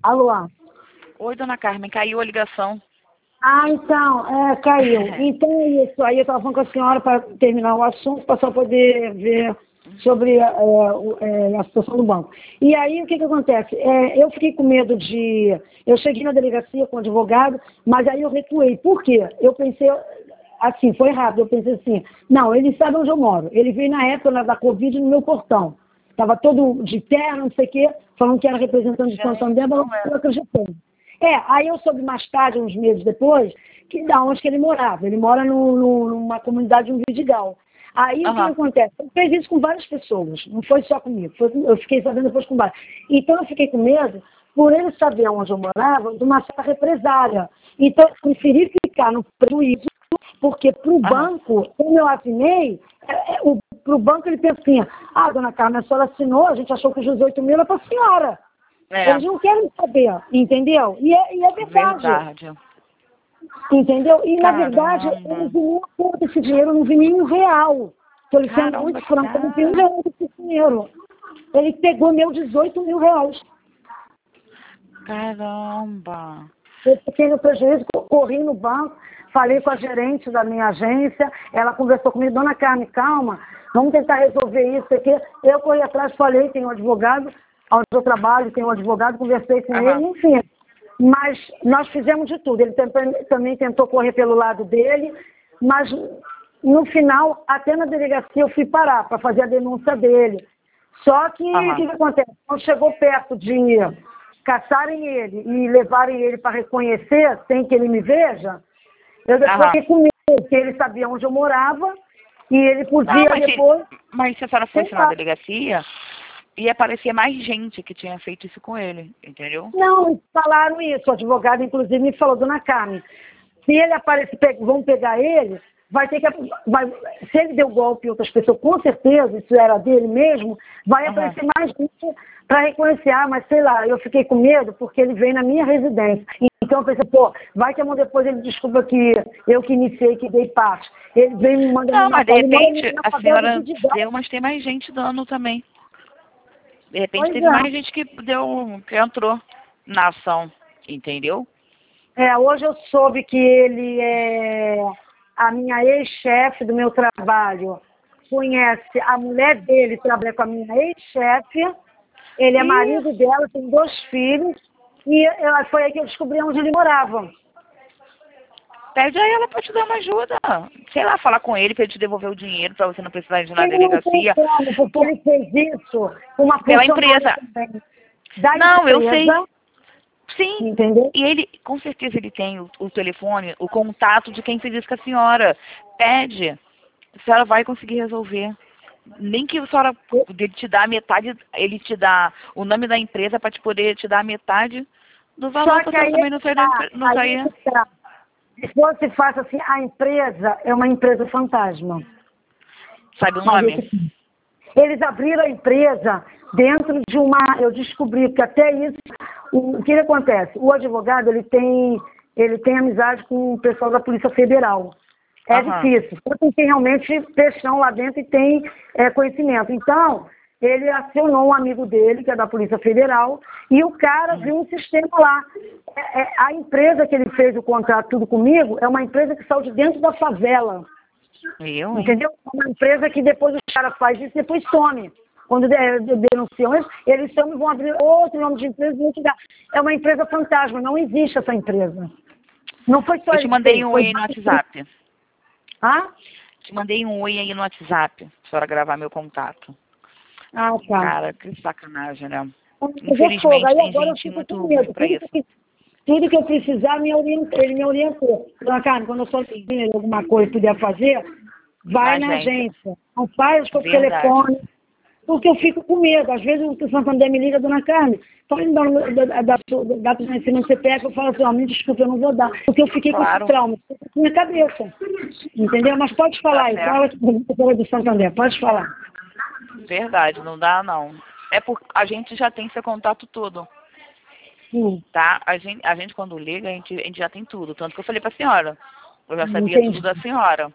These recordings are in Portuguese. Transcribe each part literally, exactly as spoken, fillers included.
Alô? Oi, dona Carmen, caiu a ligação. Ah, então, é, caiu. Então é isso. Aí eu estava falando com a senhora para terminar o assunto, para só poder ver sobre é, o- é, a situação do banco. E aí, o que que acontece? É, eu fiquei com medo de... Eu cheguei na delegacia com o advogado, mas aí eu recuei. Por quê? Eu pensei... Assim, foi rápido. Eu pensei assim, não, ele sabe onde eu moro. Ele veio na época na- da Covid no meu portão. Estava todo de terno, não sei o quê, falando que era representante de Santander, mas eu acreditei. É, aí eu soube mais tarde, uns meses depois, que da onde que ele morava. Ele mora no, no- numa comunidade no Vidigal. Aí o que, que Aham. acontece? Ele fez isso com várias pessoas, não foi só comigo, foi com- eu fiquei sabendo depois com várias. Então eu fiquei com medo, por ele saber onde eu morava, de uma certa represália. Então eu preferi ficar no prejuízo, porque para o Aham. banco, como eu assinei, é, é, o, para o banco ele pensa assim, ah, dona Carmen, a senhora assinou, a gente achou que os dezoito mil era para a senhora. É, Eles não querem saber, entendeu? E é, e é verdade, verdade. entendeu? E, na verdade, Caramba. eles não contam esse dinheiro, eu não vi nenhum real. Estou lhe sendo Caramba, muito franca, eu não vi um cara. real desse dinheiro. Ele pegou meu dezoito mil reais. Caramba. Eu fiquei no prejuízo, corri no banco, falei com a gerente da minha agência, ela conversou comigo, dona Carmen, calma, vamos tentar resolver isso aqui. Eu corri atrás, falei, tem um advogado, onde eu trabalho, tem um advogado, conversei com Aham. ele, enfim. Mas nós fizemos de tudo. Ele também, também tentou correr pelo lado dele, mas no final, até na delegacia eu fui parar para fazer a denúncia dele. Só que o Aham. que, que acontece? Quando chegou perto de caçarem ele e levarem ele para reconhecer, sem que ele me veja, eu depois Aham. fiquei com medo, porque ele sabia onde eu morava e ele Não, podia mas se, depois, mas se a senhora sei fosse na lá. delegacia, ia aparecer mais gente que tinha feito isso com ele, entendeu? Não, falaram isso. O advogado, inclusive, me falou, dona Carmen, se ele aparecer, pe- vão pegar ele, vai ter que. Vai, se ele deu golpe em outras pessoas, com certeza, isso era dele mesmo, vai Aham. aparecer mais gente para reconhecer. Ah, mas sei lá, eu fiquei com medo porque ele veio na minha residência. Então eu pensei, pô, vai que depois ele desculpa que eu que iniciei, que dei parte. Ele veio me mandando Não, na mas de ele mora repente na a favela do senhora Vidigal. deu, mas tem mais gente dando também. De repente Pois teve é. mais gente que deu, que entrou na ação, entendeu? É, hoje eu soube que ele é a minha ex-chefe do meu trabalho. Conhece a mulher dele, trabalha com a minha ex-chefe. Ele é E marido dela, tem dois filhos. E ela, foi aí que eu descobri onde ele morava. pede a ela pra te dar uma ajuda. Sei lá, falar com ele pra ele te devolver o dinheiro pra você não precisar ir na Ele não tem delegacia. como, porque Por, ele fez isso com uma pela funcionária empresa. também da Não, eu sei. empresa, Sim. entendeu? E ele, com certeza ele tem o, o telefone, o contato de quem fez isso com a senhora. Pede. A senhora vai conseguir resolver. Nem que a senhora ele te dá a metade, ele te dá o nome da empresa para te poder te dar a metade do valor Só para a que senhora aí é também não que sair, da tá, empre- não aí é sair. que tá. Se fosse fácil assim, a empresa é uma empresa fantasma. Sabe o Mas nome? esse- eles abriram a empresa dentro de uma. Eu descobri que até isso. O, o que acontece? O advogado ele tem, ele tem amizade com o pessoal da Polícia Federal. É Aham. difícil. Só quem tem realmente peixão lá dentro e tem é, conhecimento. Então, ele acionou um amigo dele, que é da Polícia Federal, e o cara Hum. viu um sistema lá. É, é, a empresa que ele fez o contrato tudo comigo é uma empresa que saiu de dentro da favela. Eu, hein? Entendeu? Uma empresa que depois os caras fazem isso e depois some. Quando de- de- denunciam eles, eles somem e vão abrir outro nome de empresa e vão te dar. É uma empresa fantasma, não existe essa empresa. Não foi só Eu te ele que mandei fez, um foi oi aí no vários empresas. WhatsApp. Ah? Te mandei um oi aí no WhatsApp, pra senhora gravar meu contato. Ah, tá. Cara, que sacanagem, né? Pegou fogo. Infelizmente Aí tem agora eu gente fico muito com ruim medo. pra Tudo isso. que, tudo que eu precisar, me orienta, ele me orientou. Dona Carmen, quando eu sou alguma coisa que puder fazer, vai Na na agência. agência. Não faz por Verdade. telefone. Porque eu fico com medo. Às vezes o Santander me liga, dona Carmen, pode me dar o número da, da, da, da do C P F, eu falo assim, ó, me desculpa, eu não vou dar. Porque eu fiquei com esse Claro. trauma, fica na minha cabeça. Entendeu? Mas pode Tá falar aí, certo. fala que é do Santander, pode falar. Verdade, não dá não. É por a gente já tem seu contato todo, Hum, tá? A gente, a gente quando liga, a gente, a gente já tem tudo. Tanto que eu falei pra senhora. Eu já sabia tudo entendi. da senhora,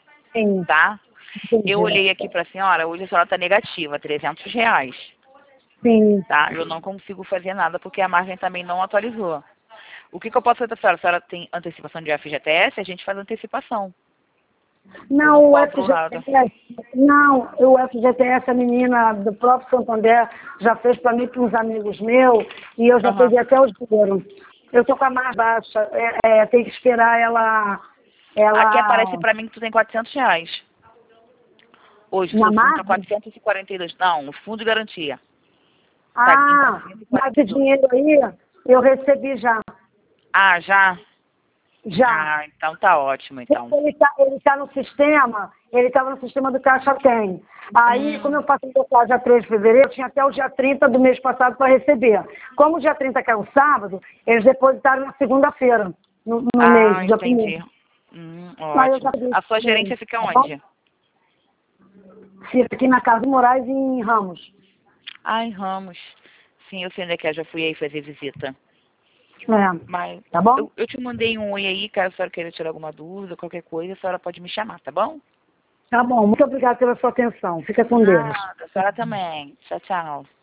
Entendi. tá? Eu Entendi. olhei aqui pra senhora, hoje a senhora tá negativa, trezentos reais. Sim. tá? Eu não consigo fazer nada porque a margem também não atualizou. O que, que eu posso fazer para a senhora? A senhora tem antecipação de F G T S? A gente faz antecipação. Eu não Não, o cobro nada. F G T S, não, o F G T S, a menina do próprio Santander já fez para mim, para uns amigos meus, e eu já Aham. peguei até o dinheiro. Eu tô com a mais baixa, é, é, tem que esperar ela, Aqui aparece ela, para mim que tu tem quatrocentos reais. Hoje, o na seu fundo está margem. quatrocentos e quarenta e dois. Não, o fundo de garantia. Está em Ah, quatrocentos e mas quarenta e o dois. dinheiro aí, eu recebi já, Ah, já? já. Ah, então tá ótimo, então. Ele está ele tá no sistema, ele estava no sistema do Caixa Tem. Aí, como Hum, eu faço o dia três de fevereiro, eu tinha até o dia trinta do mês passado para receber. Como o dia trinta caiu sábado, eles depositaram na segunda-feira, no, no mês, ah, dia primeiro. entendi. Hum, Aí eu ótimo. já pedi A sua com eles, gerência fica tá bom? onde? Fica aqui na Casa do Moraes, em Ramos. Ai, Ramos. Sim, eu sei onde é que é, já fui aí fazer visita. É, Mas tá bom? eu, eu te mandei um oi aí, caso a senhora queira tirar alguma dúvida, qualquer coisa, a senhora pode me chamar, tá bom? Tá bom, muito obrigada pela sua atenção. Fica com Deus. Nada, a senhora também. Tchau, tchau.